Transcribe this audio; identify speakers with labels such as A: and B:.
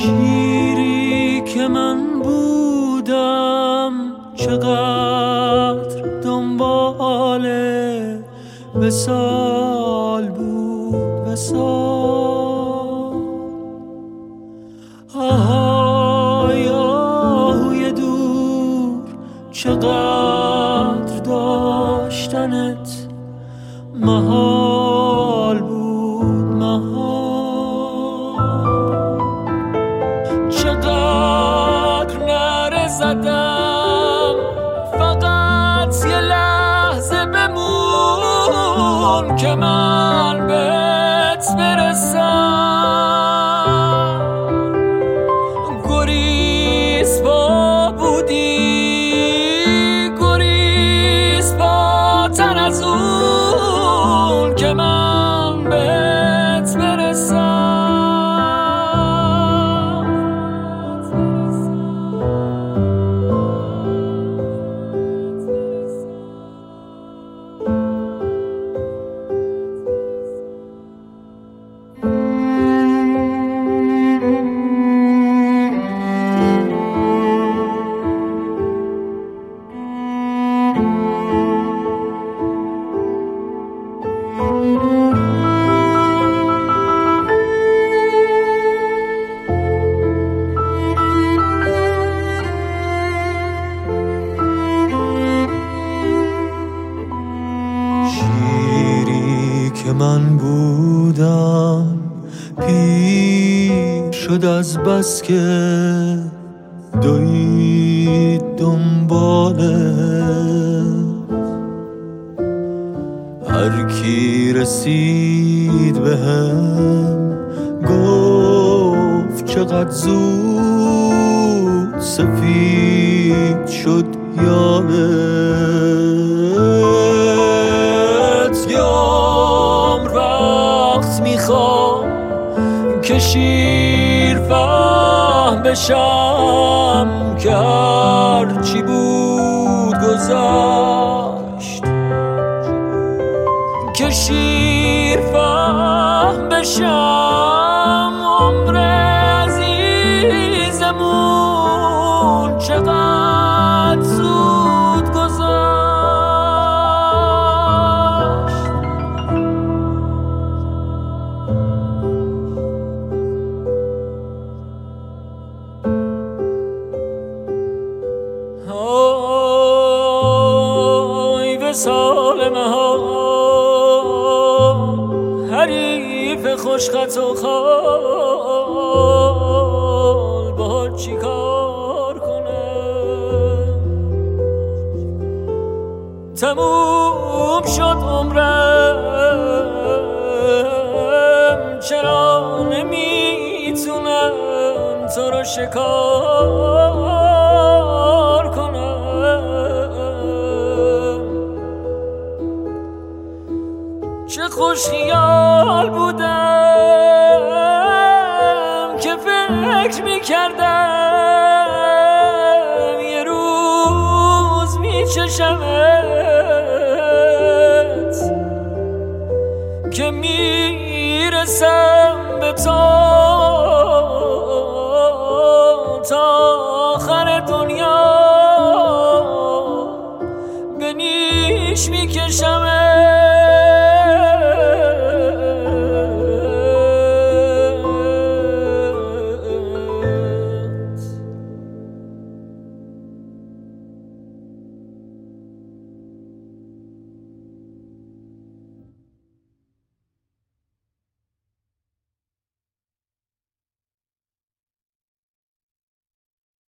A: شیری که من بودم چقدر دنبال وصال بود وصال. آهای آهوی دور چقدر داشتنت محال بود محال. چقدر نره زدم فقط یه لحظه بمون که من بهت برسم. گریز پا بودی گریز پا تر از اون که من بهت برسم. شیری که من بودم پیر شد از بس که دوید دنباله. هر کی رسید بهم گفت چقدر زود سفید شد یادت. یه عمر وقت میخوام که شیر فهم بشم که هر چی بود گذشت. که شیر فهم بشم عمر عزیزمون چقدر زود گذشت. آی وصال مهار حریف خوشخط و خال با چی کار کنم؟ تموم شد عمرم چرا نمیتونم تو رو شکار کنم؟ چه خوش خیال بودم که فکر میکردم یه روز میچشمت که میرسم به تو تا آخر دنیا به نیش میکشمت.